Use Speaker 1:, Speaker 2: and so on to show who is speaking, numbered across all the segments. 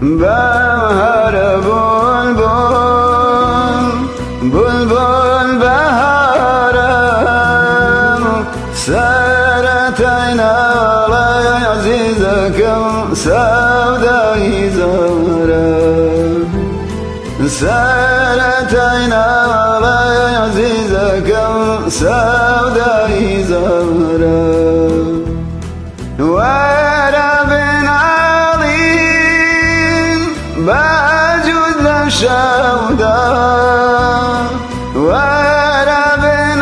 Speaker 1: بهار بلبل بهارم سرت عینالای عزیزکم سودایی زارم سرت عینالای عزیزکم سودایی زارم بجود لشودا وربن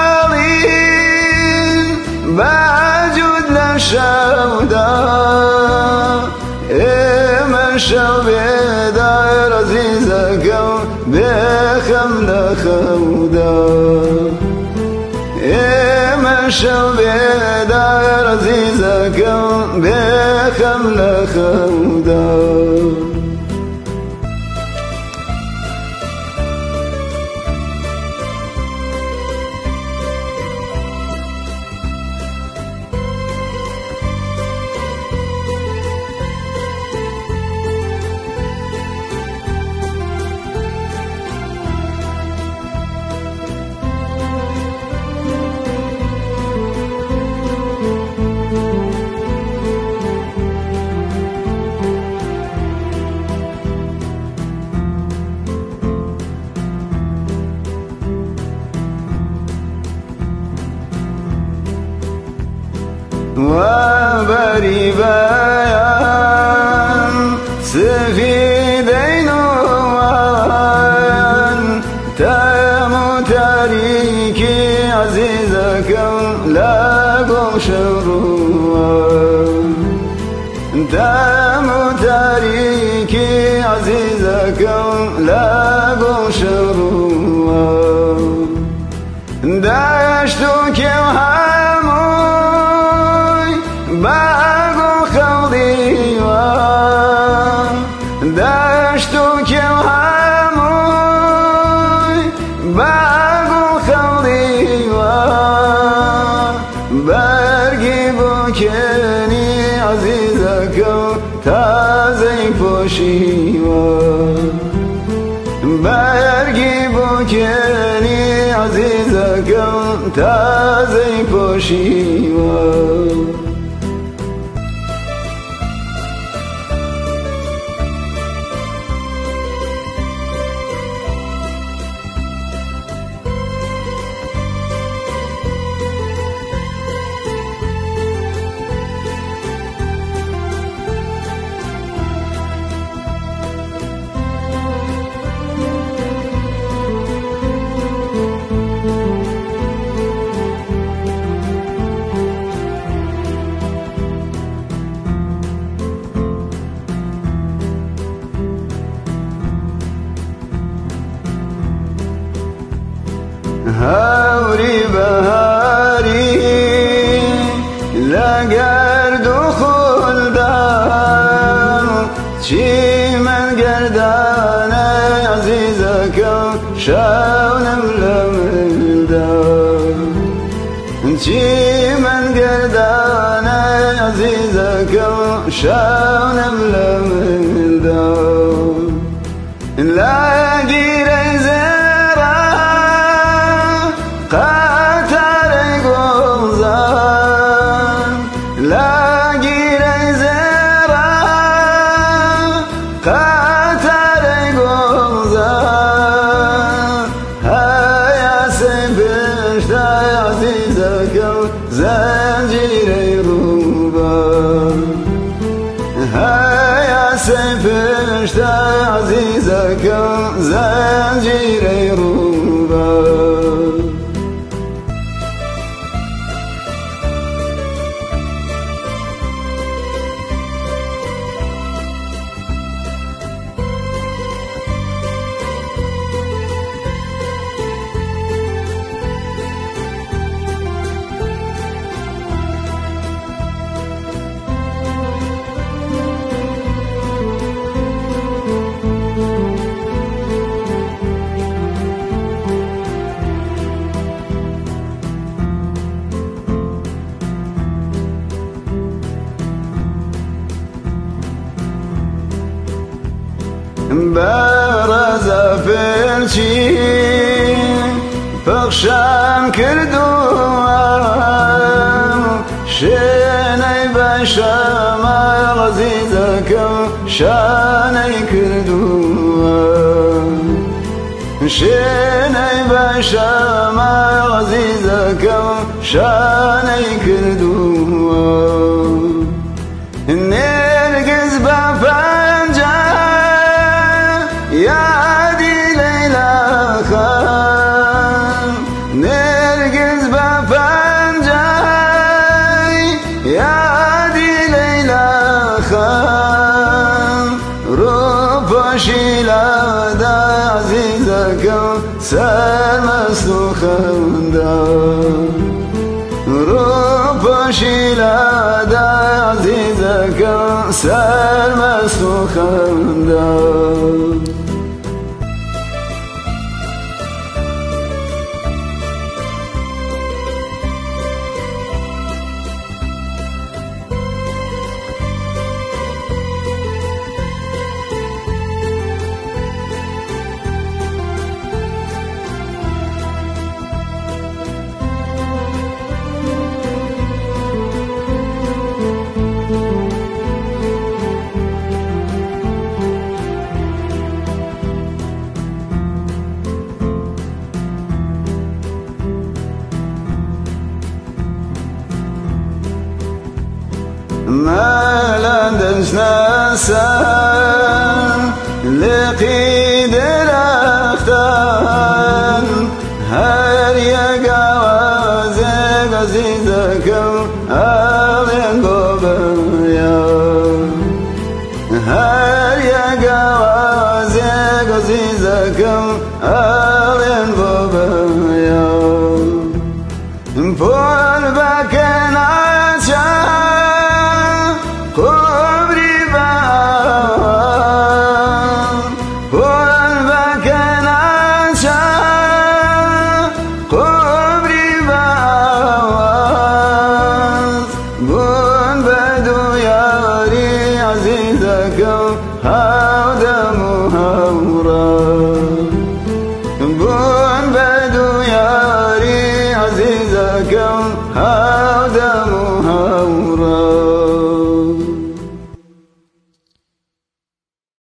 Speaker 1: علين بجود لشودا من شو بداير عزيزكم بخم لخودا من شو بداير عزيزكم بخم لخودا وبري بيان سفيدين وان تام تاريكي عزيزكم لاقوا شروان تام تاريكي عزيزكم لاقوا شروان داشتوك باغو خودیوا داشتو که هموی باغو خودیوا برگی بکنی عزیزکم تازه پوشیوا برگی بکنی عزیزکم تازه پوشیوا هاوری بهاری لگرد و خلدم چی من گردانه عزیزکم شاونم لملدم چی من گردانه عزیزکم شاونم لملدم لگیر زنجیره روبا هيا سيفشت عزيزكم زنجیره روبا ڕێزەفرچی پەخشان کردووە شوێنەی بەشەماڵ عەزیزەکەم شانەی کردووە شوێنەی بەشەماڵ عەزیزەکەم شانەی کردووە نێرگز بە پەنجە یادی لەیلاکەم نێرگز بە پەنجە یادی لەیلاکەم ڕووپۆشی لەدا عەزیزەکەم سەرمەست و خەندە ڕووپۆشی لەدا عەزیزەکەم سەرمەست و خەندە مەلەن دەچنەسەر لقی درەختان هەر یەک ئاوازێک عەزیزەکەم ئەڵێن بۆ بەیان هەر یەک ئاوازێک عەزیزەکەم